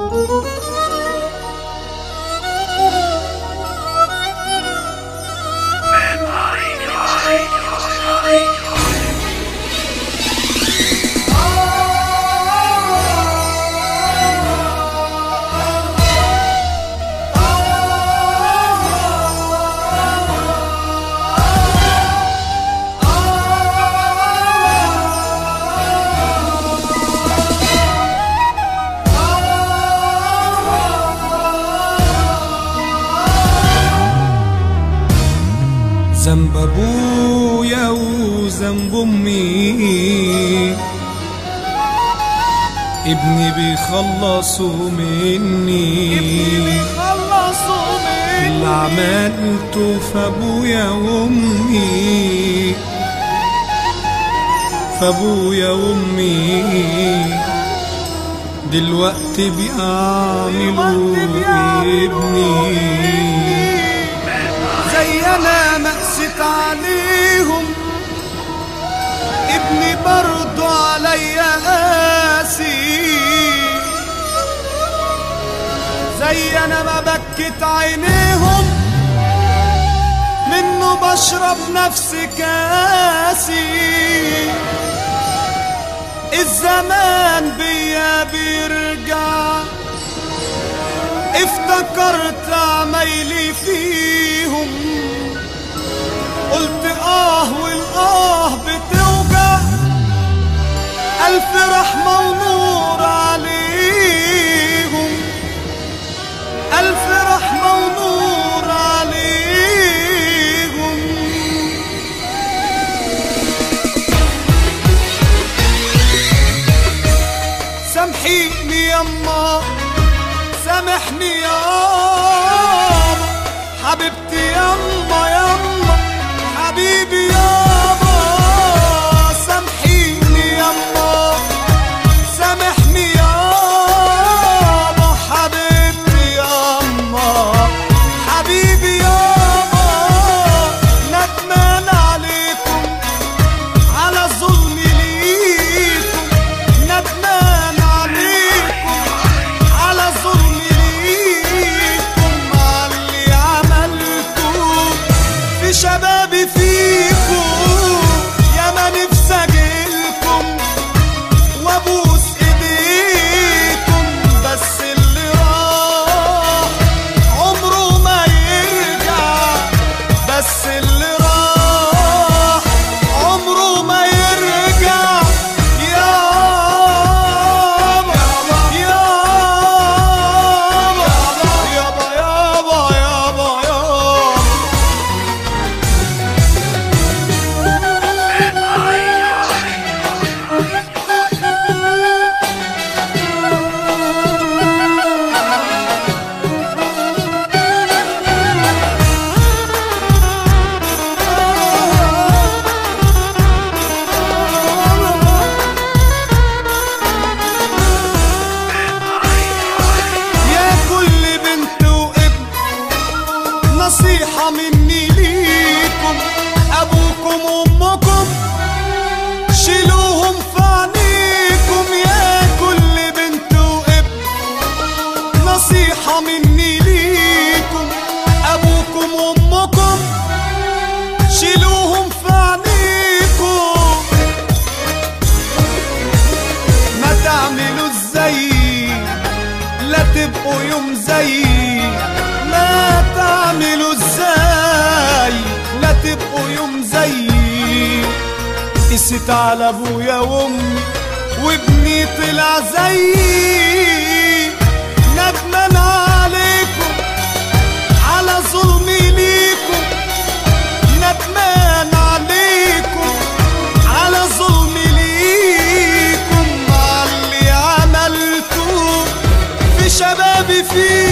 ذنب ابويا وذنب امي، ابني بيخلصوا مني، اللي عملته في ابويا وامي، في ابويا وامي دلوقتي بيعملوا ابني. زي انا مقست عليهم ابني برضو عليا قاسي، زي انا ما بكت عينيهم منه بشرب نفس كاسي. الزمان بيا بيرجع افتكرت عمايلي فيهم، قلت والآه بتوجع، ألف رحمة ونور عليهم، ألف رحمة ونور عليهم. سامحيني يما سامحني يابا، حبيبتي يما يما حبيبي يابا. سامحيني يما سامحني يابا، حبيبتي يما حبيبي يابا. ندمان عليكم على ظلمي ليكم، ندمان عليكم على ظلمي ليكم، على اللي عملتوه في شبابي فيكم. يا ما نفسي اجيلكم وابوس ايديكم، بس اللي راح عمره ما يرجع، بس اللي راح عمره ما يرجع. يابا يابا يابا يابا يابا يابا. يا كل بنت وابن نصيحة مني ليكم، أبوكم وأمكم شيلوهم في عينيكم. يا كل بنت وابن نصيحة مني ليكم، أبوكم وأمكم شيلوهم في عينيكم. ما تعملوا زيي لا تبقوا يوم زيي، ما تعملوا ازاي لا تبقوا يوم زيي. قست على ابويا وامي وابني طلع زيي. ندمان عليكم على ظلمي ليكم، ندمان عليكم على ظلمي ليكم، على اللي عملتوه في شبابي فيه.